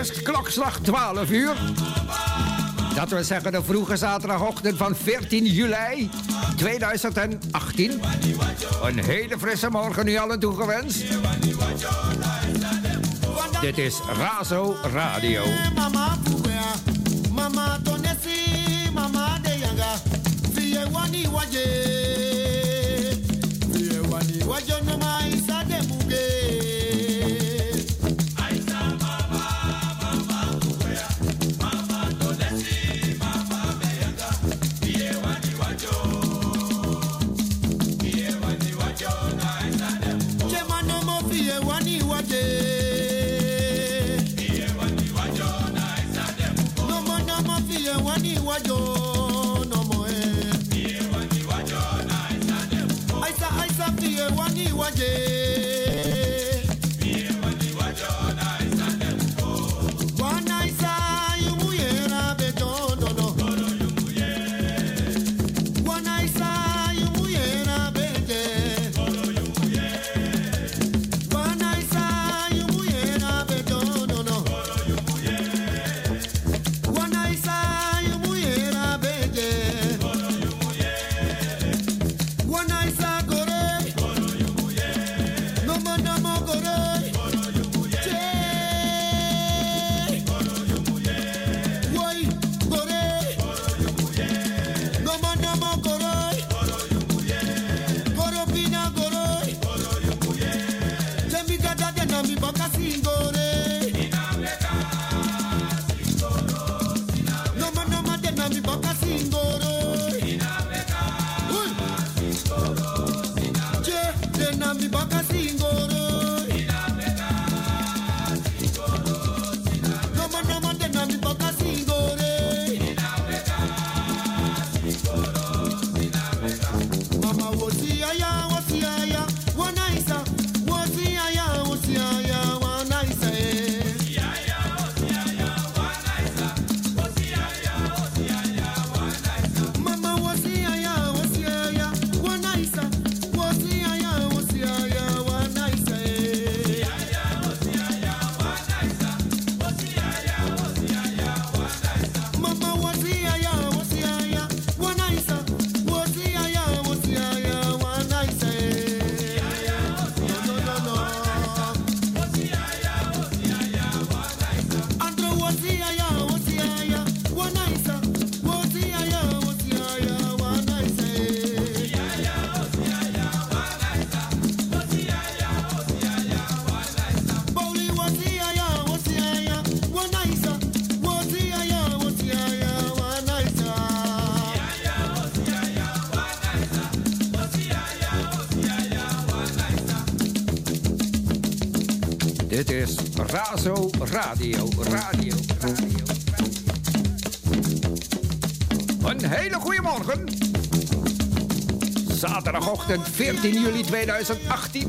is klokslag 12 uur. Dat wil zeggen de vroege zaterdagochtend van 14 juli 2018. Een hele frisse morgen nu allen toegewenst. Dit is Razo Radio. Mama Tonesi, mama de Yanga, Fie wani waje, Fie wani waje no ma isa de muge. Aisa mama, mama kuya, mama Tonesi, mama de Yanga, Fie wani wajo na isa de muge. Chema no mo fie wani waje. Wani wajo no mo e wani wajo na isa de mo aisa pie wani waje pie wani wajo na isa de mo wana isa yumuyera beto no no koro yumuye wana isa yumuyera bete koro yumuye wana isa yumuyera beto no no koro yumuye wana isa Dit is Razo Radio. Een hele goede morgen. Zaterdagochtend 14 juli 2018.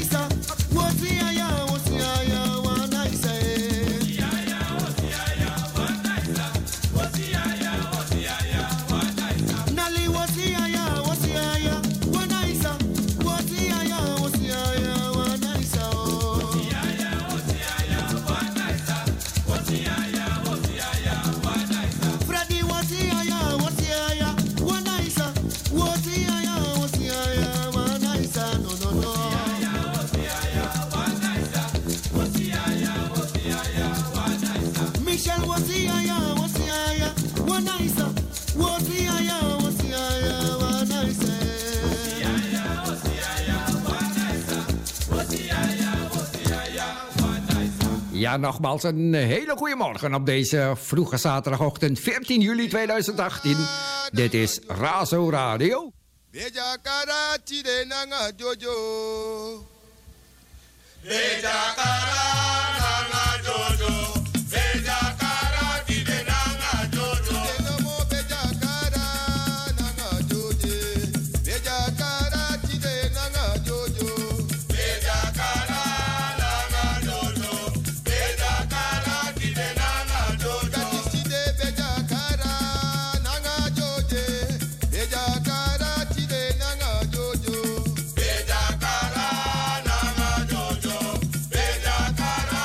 Ja, nogmaals een hele goede morgen op deze vroege zaterdagochtend 14 juli 2018. Dit is Razo Radio. Bejakara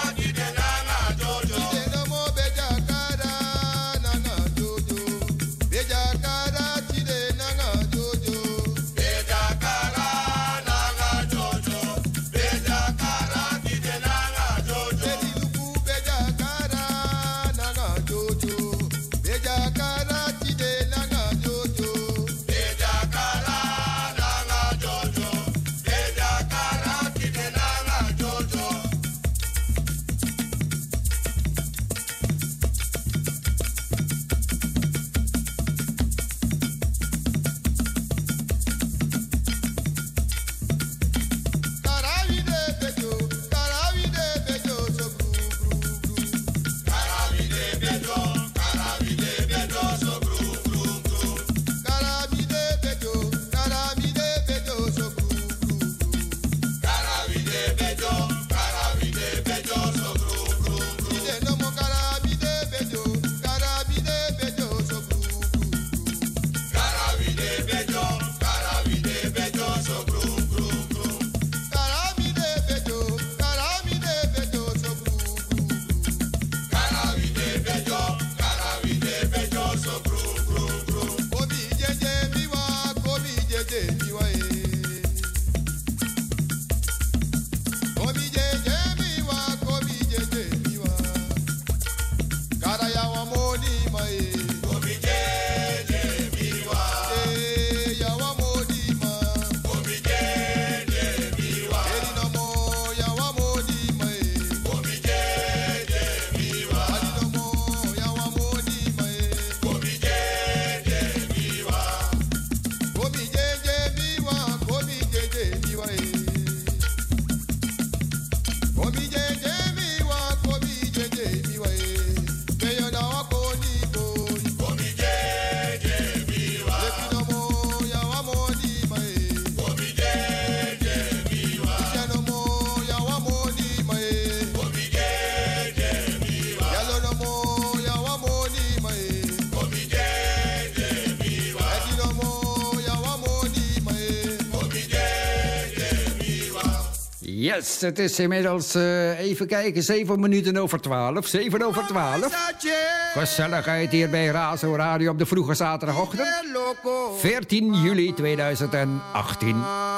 Yes, het is inmiddels, even kijken, 7 minuten over 12. 7 over 12. Gezelligheid hier bij Razo Radio op de vroege zaterdagochtend. 14 juli 2018.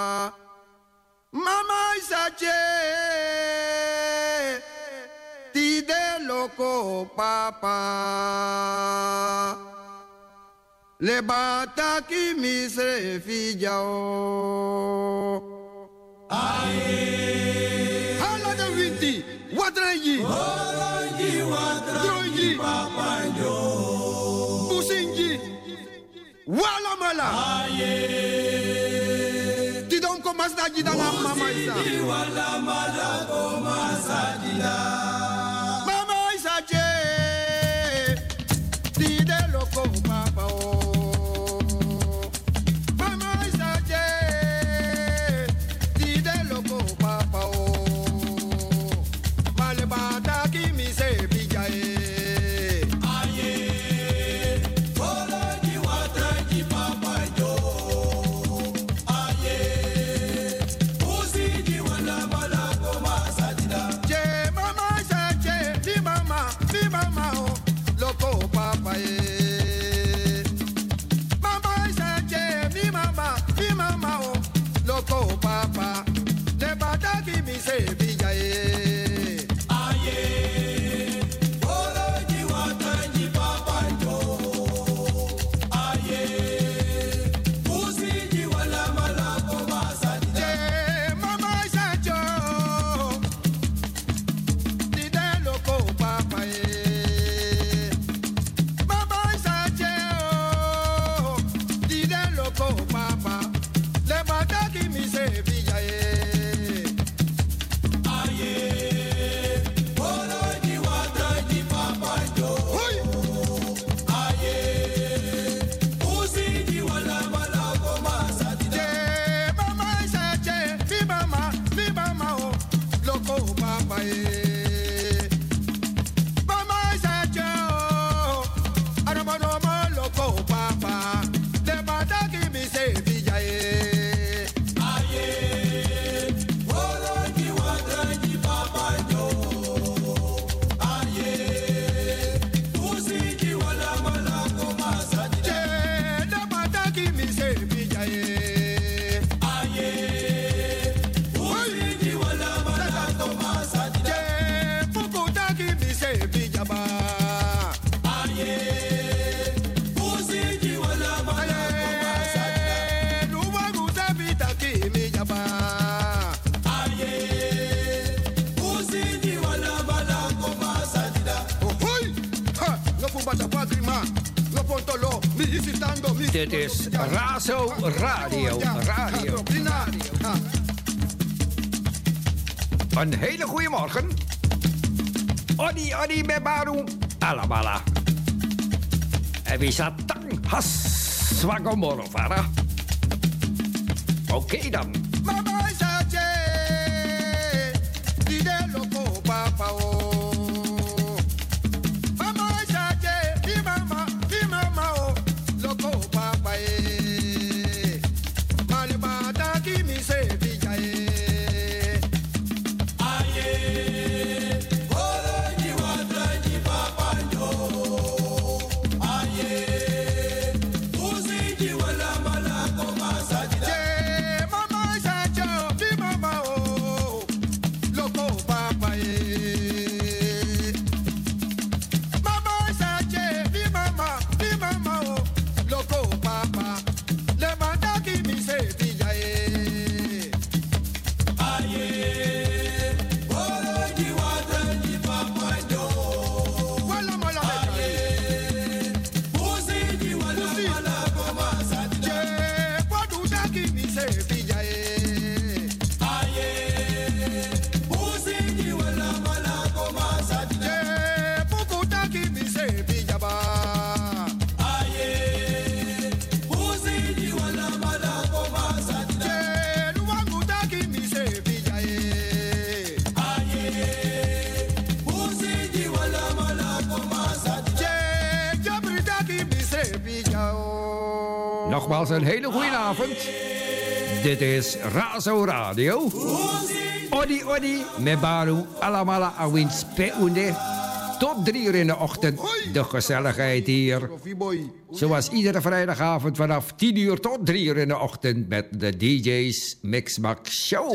Mama Isache, Tide Loco Papa, Le Bataki Misre Fijao. Aye, Hala de Winti, Watrangi, Drogi, Busingi, Walamala. Aye, Tidon Komas Dajida Mama Isa. Walamala Komas Dajida. Mama Isa Che, Tide Loco Papa. Dit is Razo Radio. Een hele goede morgen. Odi bebaru alabala. En wie zat tang has swagomoro vara. Oké dan. Mama Isache, Tide Loco Papa. Nogmaals een hele goede avond. Dit is Razo Radio. Odi odi, me baru alamala awin speunde. Tot 3 uur in de ochtend, de gezelligheid hier. Zoals iedere vrijdagavond vanaf 10 uur tot 3 uur in de ochtend met de DJ's Mixmax Show.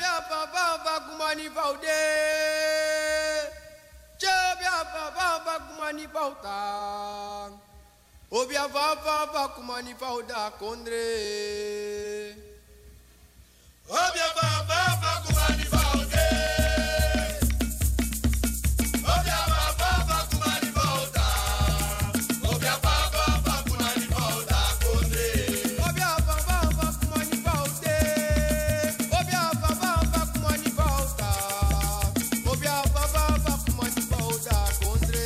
Obia baba kumani pauda kondre. Obia baba kumani paude. Obia baba kumani pauda. Obia baba kumani pauda kondre. Obia baba kumani paude. Obia baba kumani pauda. Obia baba kumani pauda kondre.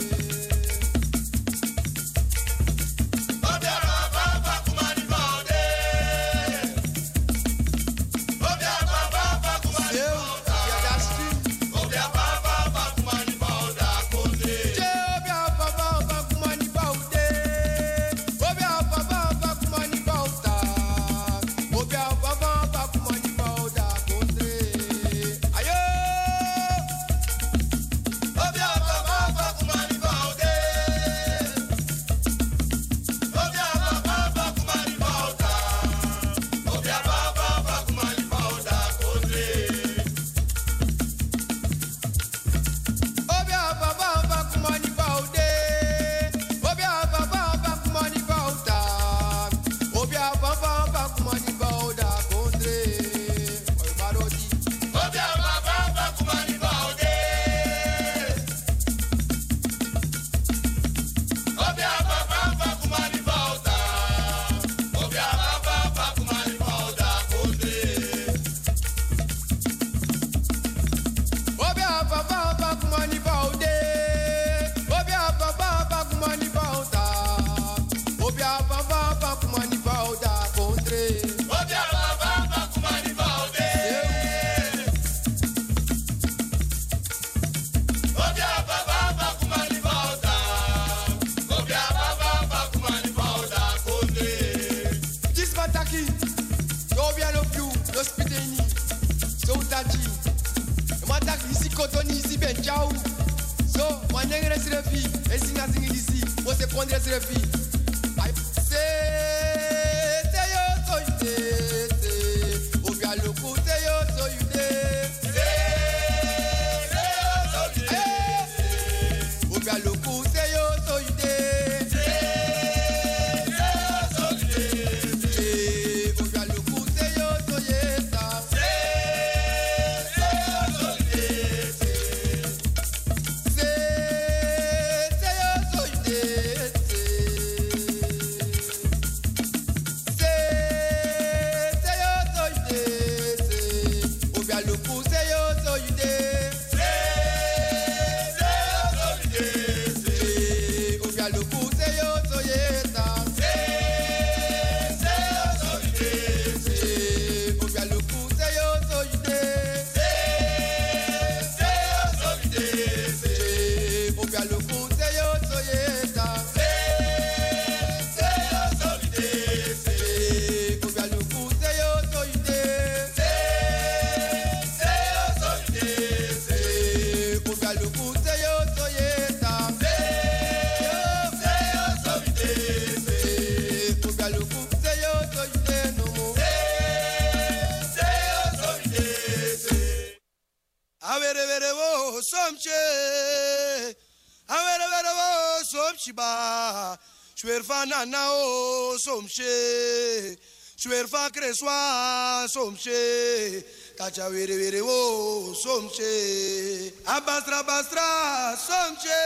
Somshe, Shwerfa Kreswa, Somshe, Tacha Vere wo, Somshe, Abastra Bastra, Somshe,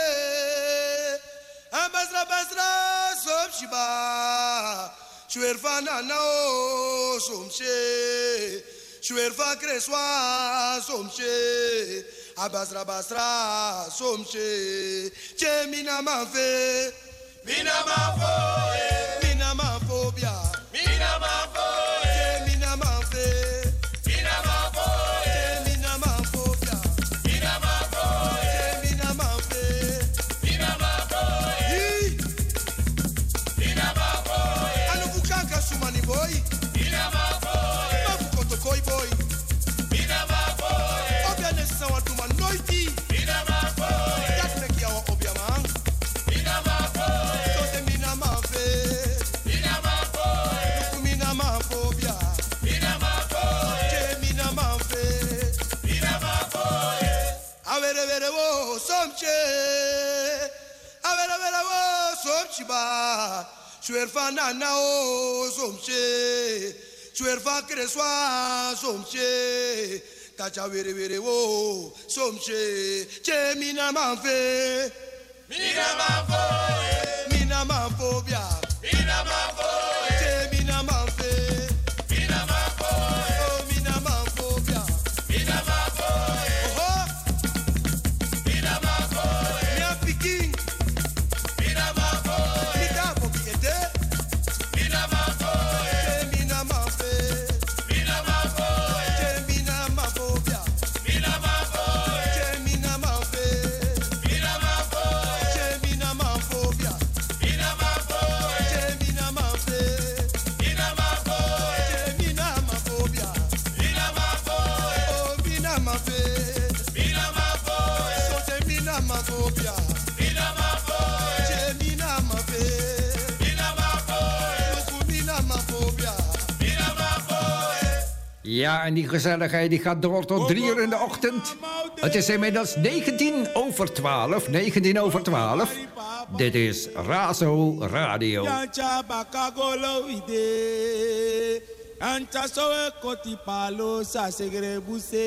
Abastra Bastra, Somshiba, Shwerfa Nana, Somshe, Shwerfa Kreswa, Somshe, Abastra Bastra, Somshe, Chemina Mafe, Mina Mafo, Mina Mafobia, Mina Mafo, Mina Mafe, Mina Mafo, Mina Mafobia, Mina Mafo, Mina Mafe, Mina Mafo, Mina Mafo, Anu Bukaka Sumani boy, Mina Mafo. Shuerfa nana o somche. Shuerfa kreswa somche. Kacha were were wo somche. Che mina manfe. Mina manfo. Mina manfobia. Mina manfo. Che mina manfe. Mina manfo. Oh mina manfobia. Mina manfo. Oh. Mina manfo. Mia pikin. Mina manfo. Mita pokiete. Mina manfo. Mina manfe. Mina manfo. Mina manfobia. Mina manfo. Mina manfe. Mina manfo. Mina manfobia. Mina manfo. Mina manfe. Mina manfo. Mina manfobia. Mina manfo. Oh mina manfe. Mina manfo. So mina manfobia. Mina manfo. Mina manfe. Mina manfo. Mina manfobia. Mina manfo. Ja, en die gezelligheid die gaat door tot 3 uur in de ochtend. Het is inmiddels 19 over 12. 19 over 12. Dit is Razo Radio. Yancha bakagolo ide. Ancha soe koti palo sa segre buse.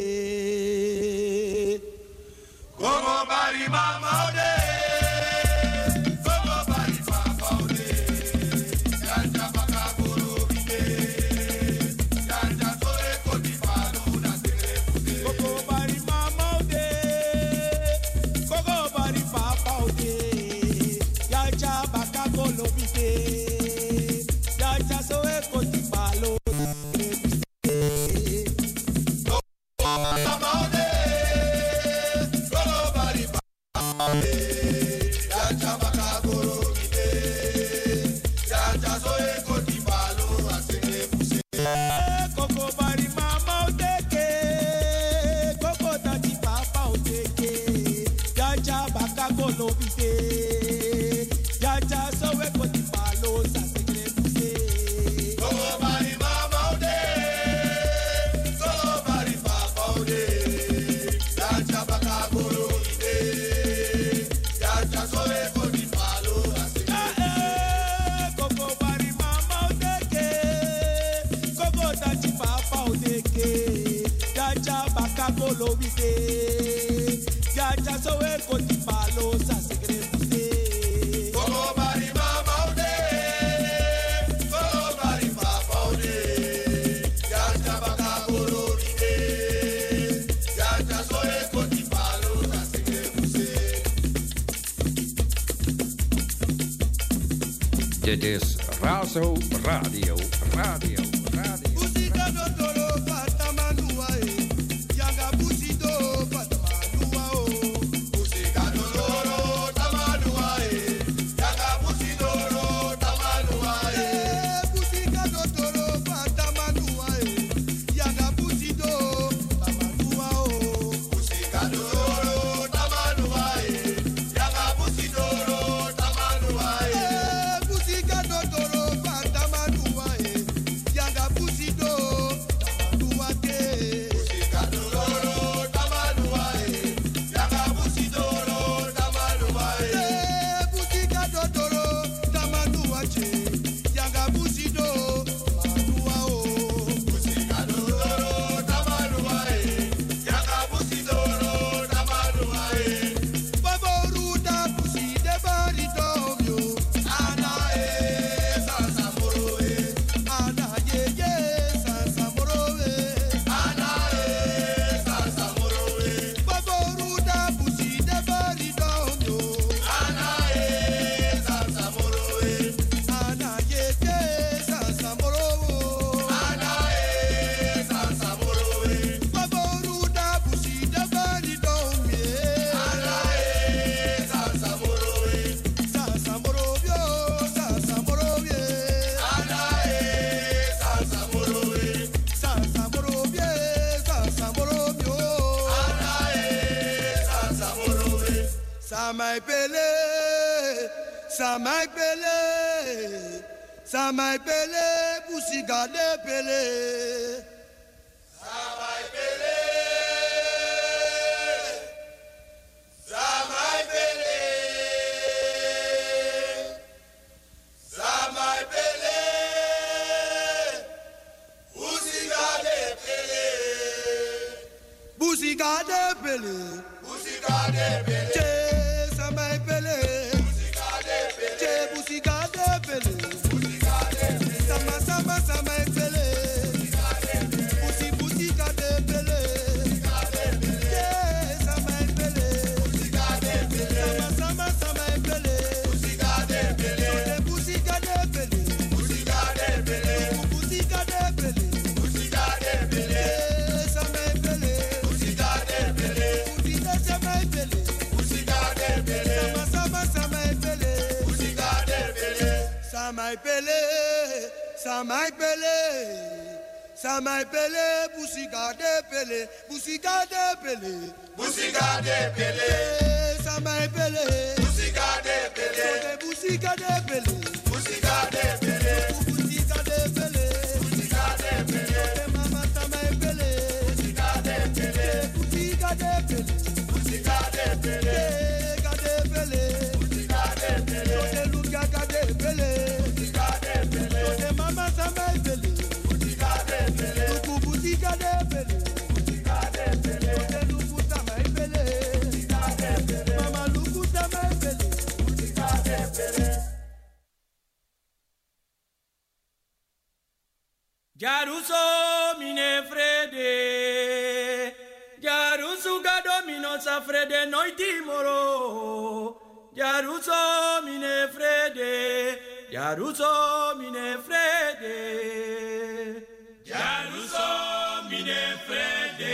Como bari mama ode. Como bari papa ode. Yanja bakagolo ide. Yanja soe koti palo na segre buse. Koko bari mama ode. Koko bari papa ode. Yancha bakagolo ide. Yancha soe koti palo sa segre buse. Mama ode. Como bari papa ode. Yanja bakagolo ide. Yanja soe koti palo na segre buse. Koko bari mama odeke, koko tati papa odeke, jaja baka golo bide, jaja sowe koti palo sa segre buse. Como bari mama ode. Como bari papa ode. Yanja bakagolo ide. Yanja soe koti palo na segre Koko bari mama odeke, koko tati papa odeke, jaja baka golo bide, jaja sowe koti palo sa segre buse. Como bari mama ode. Como bari papa ode. Yanja bakagolo ide. Yanja soe koti palo na segre buse. Dit is Razo Radio. Radio. Busika dotoro patamanua e. Yanga busido patamanua o. Busika dotoro tamanua e. Yanga busidoro tamanua e. Busika dotoro patamanua e. Yanga busido tamanua o. Busika dotoro tamanua e. Yanga busidoro tamanua e. Busika dotoro patamanua e. Yanga busido tamanua ke. Busika dotoro tamanua e. Yanga busidoro tamanua e. Busika dotoro tamanua che. Yanga busido tamanua o. Busika dotoro tamanua e. Yanga busidoro tamanua e. Baboruda buside baridomio. Ana e sansamoro e. Ana ye ye sansamoro e. Ana e sansamoro e. Baboruda buside baridomio. Ana e sansamoro e. Ana ye ye sansamoro o. Ana e sansamoro e. Baboruda buside baridomie. Ana e sansamoro e. Sansamoro bio, sansamoro vie. Ana e sansamoro e. Sansamoro vie, sansamoro bio. Ana e sansamoro e. Samai pele, samai pele, samai pele, busika de pele. Samai pele, samai pele. pele. Busika de pele. Che samai pele. Busika de pele. Che busika de pele. Busika de pele. Sama sama samai pele. Busika de pele. Busi busika de pele. Busika de pele. Che samai pele. Busika de pele. Sama sama samai pele. Busika de pele. Busika de pele. Busika de pele. Busika de pele. Busika de pele. Samai pele. Busika de pele. Busika samai pele. Busika de pele. Sama sama samai pele. Busika de pele. Samai pele. Samai pele. Samai pele. Busika de pele. Busika de pele. Busika de pele. Samai pele. Busika de pele. Busika de pele. Busika de pele. Busika de pele. Busika de pele. Mama samai pele. Busika de pele. Busika de pele. Busika de pele. Ga de pele. Busika de pele. Luka ga de pele. Busika de pele. Mama samai pele. Busika de pele. Busika de pele. Busika de pele. Luku samai pele. Busika de pele. Mama luku samai pele. Busika de pele. Jaruso mine frede, Jaruso gado mino sa frede noiti moro. Jaruso mine frede, Jaruso mine frede, Jaruso mine frede,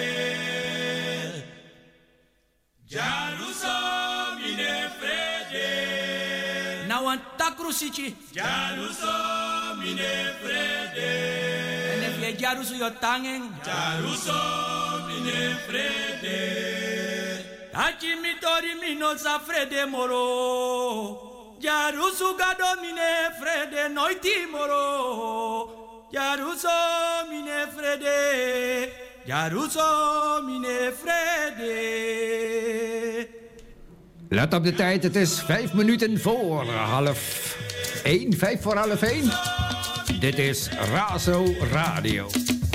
Jaruso mine frede. Now an takrusichi, Jaruso mine frede. Jaruso yo tangen Jaruso mine frede Tachi mitori mino sa frede moro Jaruso gado mine frede noiti moro Jaruso mine frede Jaruso mine frede. Let op de tijd, het is 5 minuten voor half 1. 5 voor half 1. Dit is Razo Radio.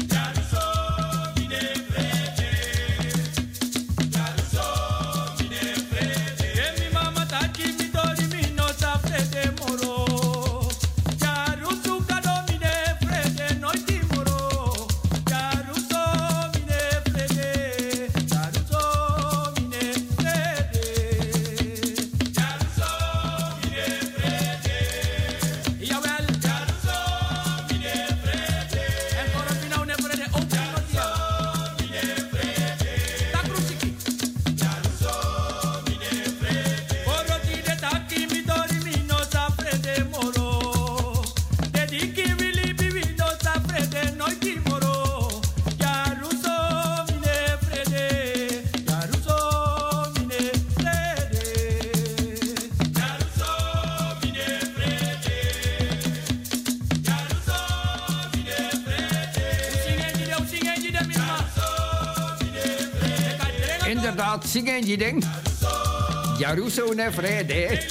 Inderdaad, zingen je ding. Jaruso ne frede.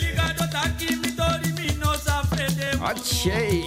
Atje.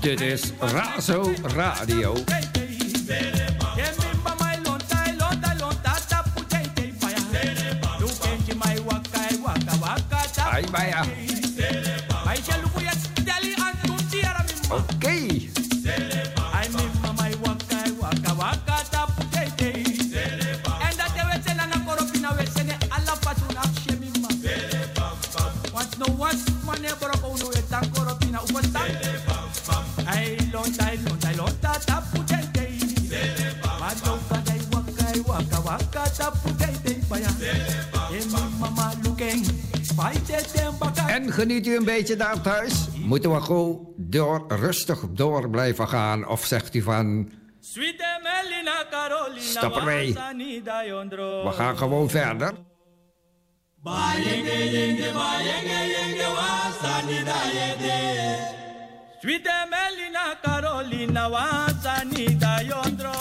Dit is Razo Radio. Ay, vaya. Oké. En geniet u een beetje daar thuis? Moeten we gewoon rustig door blijven gaan? Of zegt u van... Stop ermee. We gaan gewoon verder. Sweet Melina Carolina Wasani Dayondro.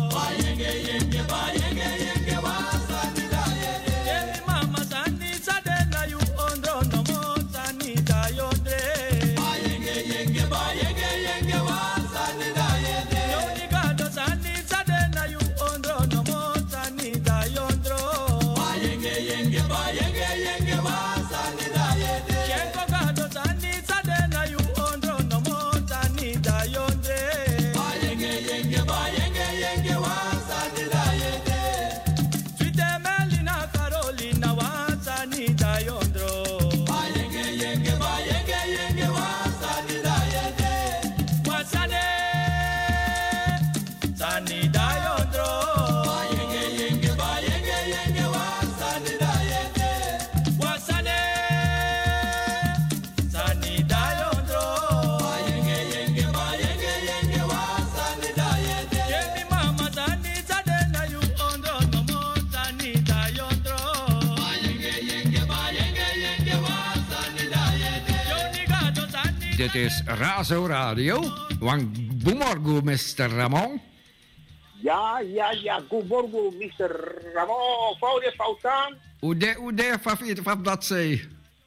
Dit is Razo Radio. Goedemorgen, Mr. Ramon. Ja. Goedemorgen, Mr. Ramon. Fouten. Hoe de favoriet van dat zei?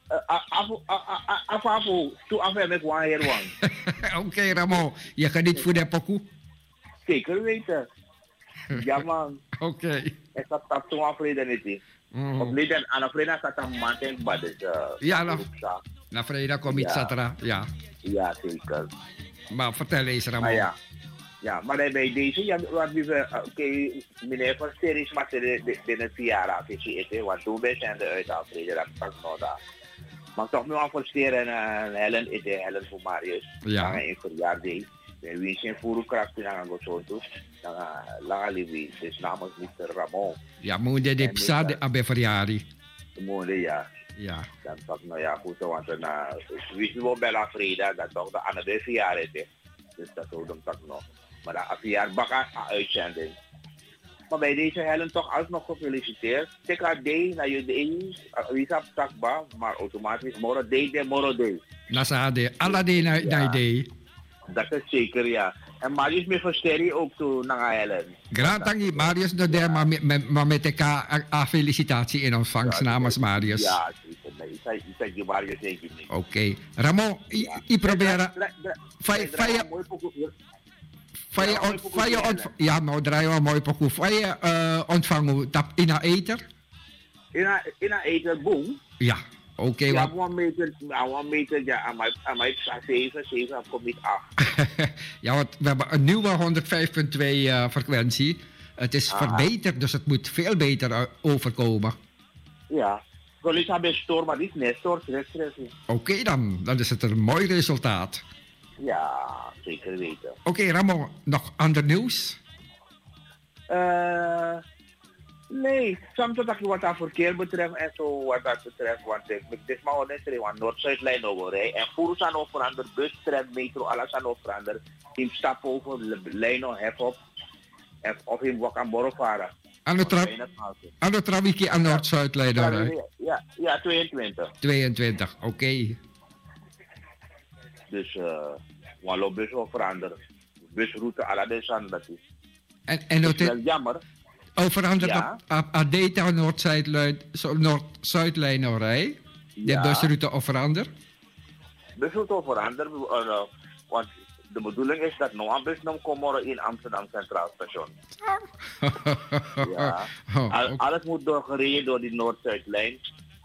Afafu, toe af met wanneer wang. Oké, Ramon. Je gaat niet voor de pokoe? Zeker weten. Ja, man. Oké. Ik had toen afreden niet. Op leden aan vrijdag staat een maand in bad. Ja, na vrijdag kom ik zaterdag. Ja. Ja, zeker. Maar vertel eens, Ramon. Ja, maar bij deze, meneer van Series maakte de verjaardag eten, want toen zijn de uitafreden, dat kan nog daar. Maar toch nu aan versteren Helen voor Marius. Ja. Een verjaardag. Wie zijn voerkracht in aan het doen, dan Lalibi, dus namens Mr. Ramon. Ja, moeder de psa de abe verjaardag. Moeder, ja. Ja. Dan toch, nou ja, goed, want wist wel bij la Freda, dat toch de andere verjaardag is. Dus dat zou dan toch nog. Maar dat verjaardag baka uitzending. Maar bij deze Helen toch alsnog gefeliciteerd. Zeker day, na je day, wie is takba, maar automatisch moro day. Nasade, alla day na day. Dat is zeker, ja. En Marius me versterren ook toe naar Helen. Graag Marius, maar met elkaar felicitatie in ontvangst namens Marius. Ja, zeker. Ik zeg je Marius denk ik niet. Oké. Ramon, ik probeer... Ja, nou draai je mooi pokoe. Vaya ontvangen in een eter? In een eter, boom. Ja, oké. Ja, 1 meter, ja, aan mij 7 kom ik 8. Ja, want we hebben een nieuwe 105.2 frequentie. Het is verbeterd, dus het moet veel beter overkomen. Ja, ik heb een store, maar die is net store. Oké, dan is het een mooi resultaat. Ja, zeker weten. Oké, Ramon, nog ander nieuws? Nee, soms dat je wat aan verkeer betreft en zo wat dat betreft, want het is maar onneem, want Noord-Zuidlijn overrijden en voeren aan verander, bus, tram, metro, alles aan verander. Team stappen over, lijn hef op, of hem wat aan Borrofara. Aan de trawiki aan Noord-Zuidlijn overrijden? Ja, 22. 22, oké. Dus, wallo bus wel veranderen. Busroute, alles aan dat is. En dat is wel jammer. Veranderd op Data Noord-Zuidlijn rij. De busroute of verander? Busroute of verander, want de bedoeling is dat Noambis nam Komoro in Amsterdam Centraal Station. Ja. Alles moet doorgereden door die Noord-Zuidlijn.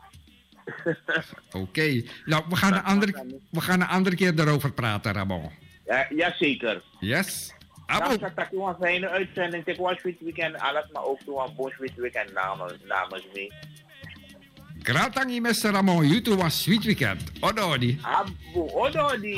Oké. Nou, we gaan een andere keer daarover praten, Ramon. Ja, zeker. Yes. Dan zat ik een fijne uitzending. Ik was dit weekend alles, maar ook toen een Bosch weekend namens me. Gratangi, Mr. Ramon. You too was sweet weekend. Ododi. Ododi.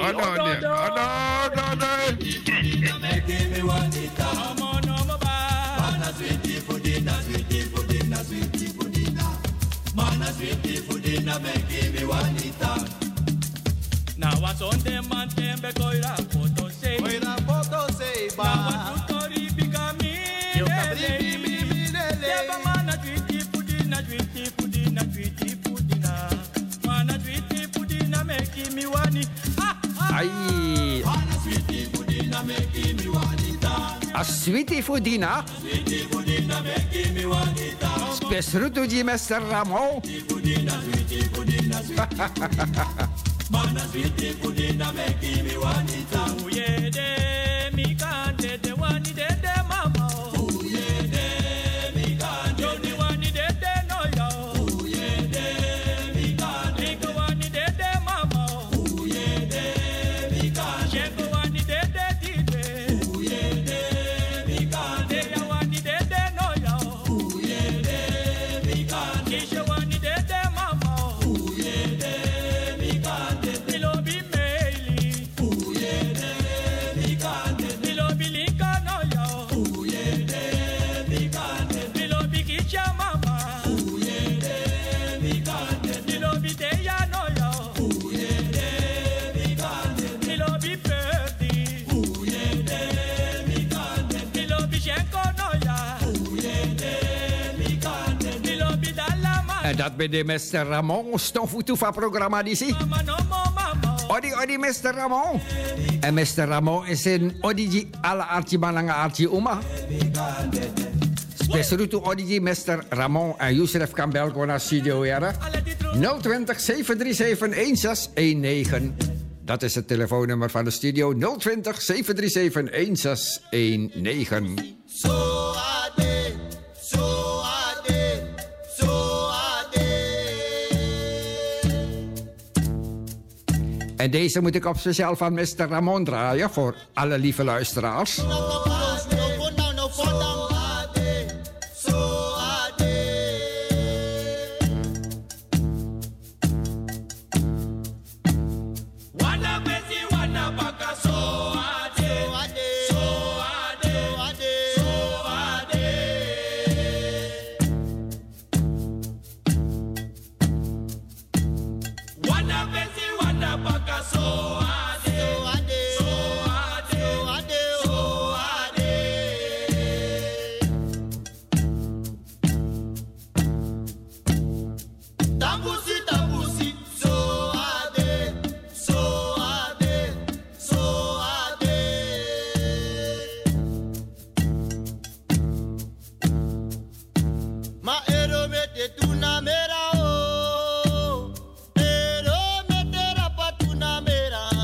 Now what's on them man tembe koira photo say ba na tutori bigami yo kabri mi nele ya mana twiti pudina mana twiti pudina make me wani ai mana twiti pudina make me wani a sweetie pudina make me wani spesruto di Mr. Ramon Mana sweetie pudina make me wanita. Uye de mi kante de wani de mama. Uye de mi kante. Yo ni wani de no yo. Uye de mi kante. Niko wani de mama. Uye de mi kante. Sheko wani de dide. Uye de mi kante. Ya wani de no yo. Uye de mi kante. Kisha wani de mama. Uye de En dat bij de Mr. Ramon stofutu van programma die zie. Odi Mr. Ramon. En Mr. Ramon is een odi alle arti balanga arti uma. Spesrutu odi Mr. Ramon en Yusuf kan belko naar studio jaren. 020 737 1619. Dat is het telefoonnummer van de studio. 020 737 1619. En deze moet ik op speciaal van Mr. Ramon draaien voor alle lieve luisteraars. Tuna mera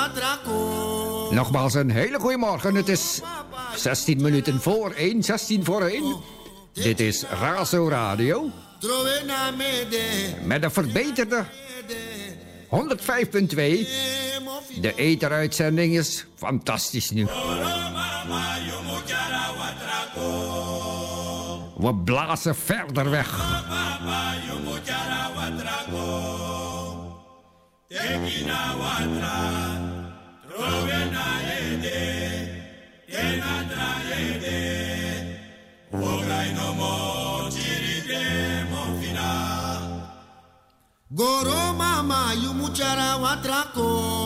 Nogmaals een hele goede morgen. Het is 16 minuten voor 1, 16 voor 1. Dit is Razo Radio. Met een verbeterde 105.2. De eteruitzending is fantastisch nu. We blazen verder weg. Goro mama yumuchara watrako,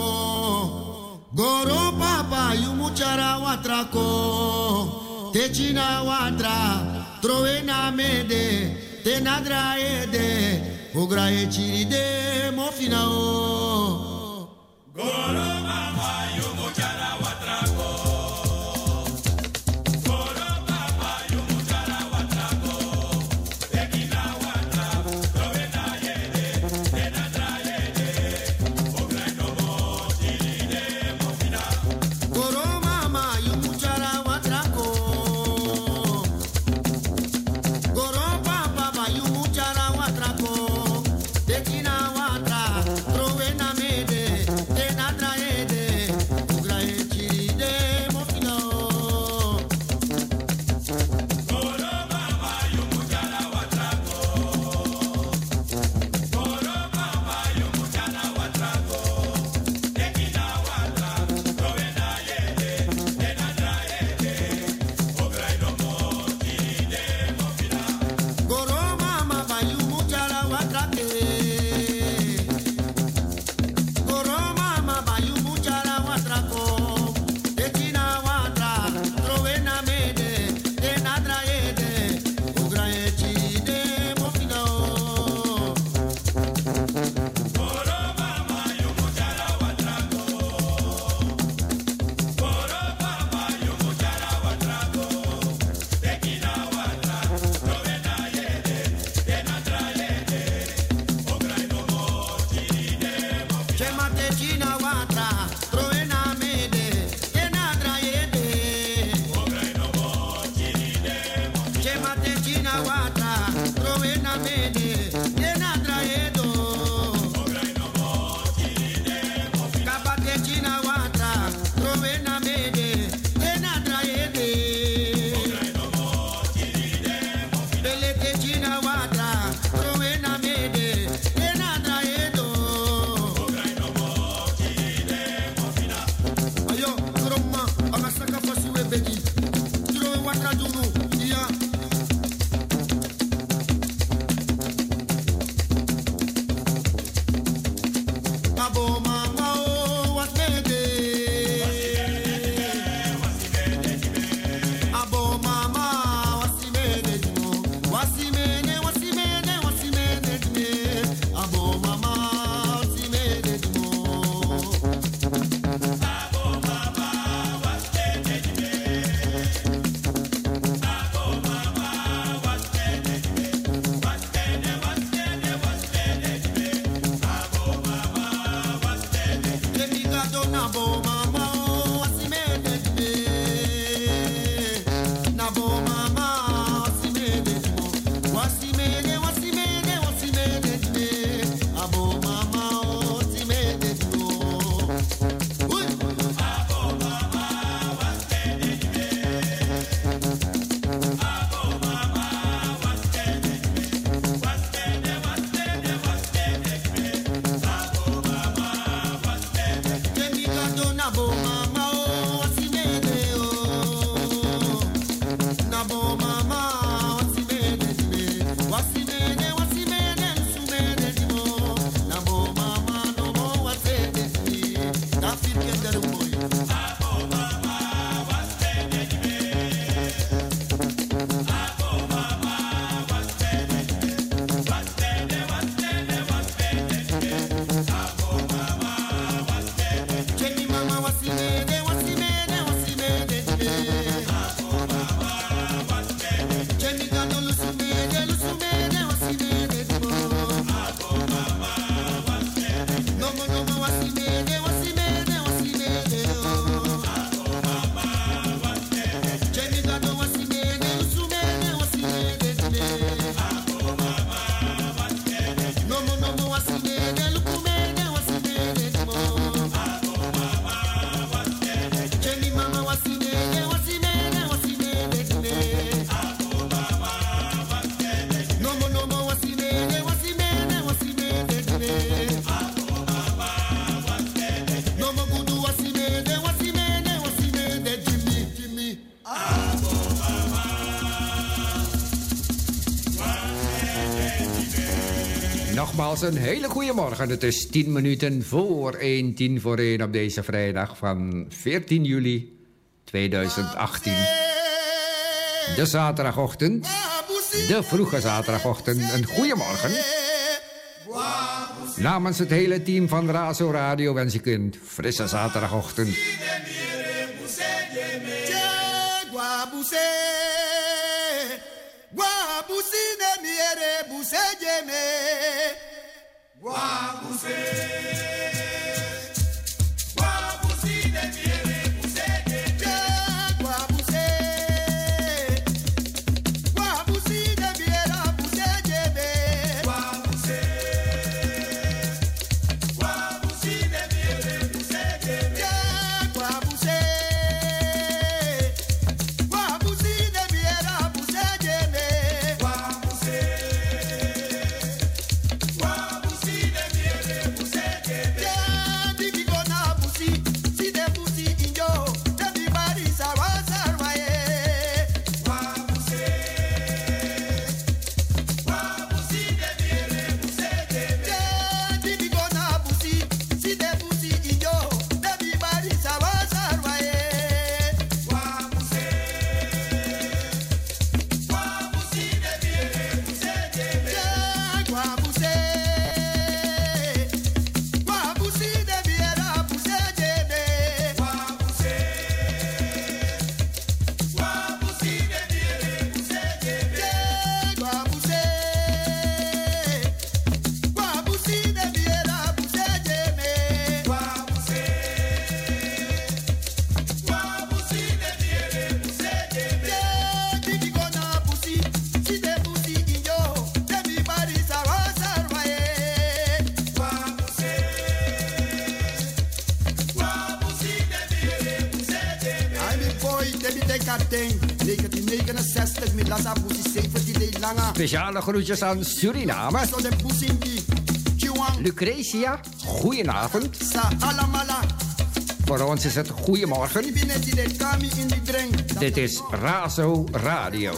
Goro papa yumuchara watrako, Techina watra, Trovena mede, Tenadra ede, Ogra e chiride mofinao. Goro mama yumuchara watrako. Wasi Nogmaals een hele goede morgen. Het is 10 minuten voor 1, 10 voor 1 op deze vrijdag van 14 juli 2018. De zaterdagochtend, de vroege zaterdagochtend. Een goede morgen. Namens het hele team van Razo Radio wens ik een frisse zaterdagochtend. Speciale groetjes aan Suriname. Lucretia, goedenavond. Voor ons is het goedemorgen. Dit is Razo Radio.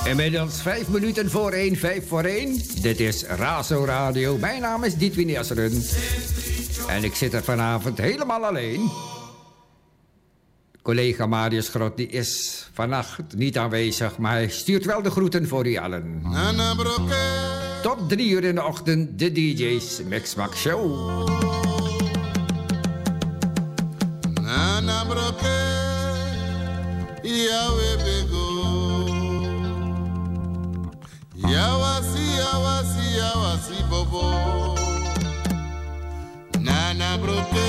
Inmiddels 5 minuten voor 1, 5 voor 1. Dit is Razo Radio. Mijn naam is Dietwin Eseren. En ik zit er vanavond helemaal alleen. Collega Marius Grot die is vannacht niet aanwezig, maar hij stuurt wel de groeten voor u allen. Tot 3 uur in de ochtend, de DJ's Mix Max Show. Nana broke, yawe bego. Yawasi bobo. Nana broke,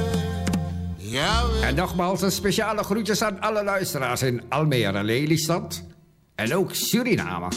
yawe. En nogmaals een speciale groetjes aan alle luisteraars in Almere, Lelystad en ook Suriname.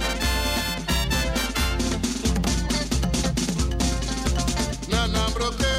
Broke